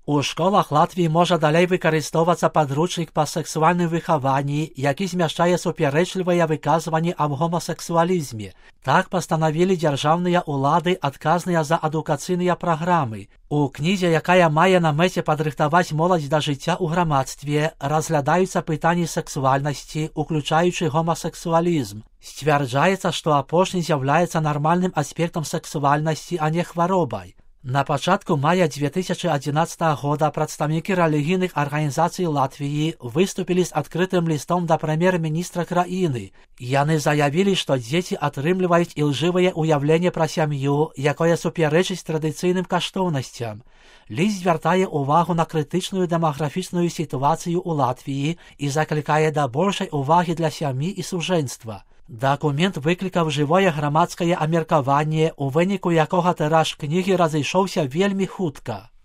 У школах Латвіі можа далей выкарыстоўвацца падручнік па сэксуальным выхаванні, які змяшчае супярэчлівыя выказванні аб гомасексуалізме. Так пастанавілі дзяржаўныя ўлады, адказныя за адукацыйныя праграмы. У кнізе, якая мае на мэце падрыхтаваць моладзь да жыцця ў грамадстве, разглядаюцца пытанні сексуальнасці, уключаючы гомасексуалізм. Сцвярджаецца, што апошні з'яўляецца нармальным аспектам сексуальнасці, а не хваробай. На пачатку мая 2011 года прадстаўнікі рэлігійных арганізацый Латвіі выступілі з адкрытым лістом да прэм'ер-міністра краіны. Яны заявілі, што дзеці атрымліваюць ілжывае ўяўленне пра сям'ю, якое супярэчыць традыцыйным каштоўнасцям. Ліст звяртае ўвагу на крытычную дэмаграфічную сітуацыю ў Латвіі і заклікае да большай увагі для сям'і і сужэнства. Дакумент выклікаў жывое грамадскае абмеркаванне, у выніку якога тыраж кнігі разышоўся вельмі хутка.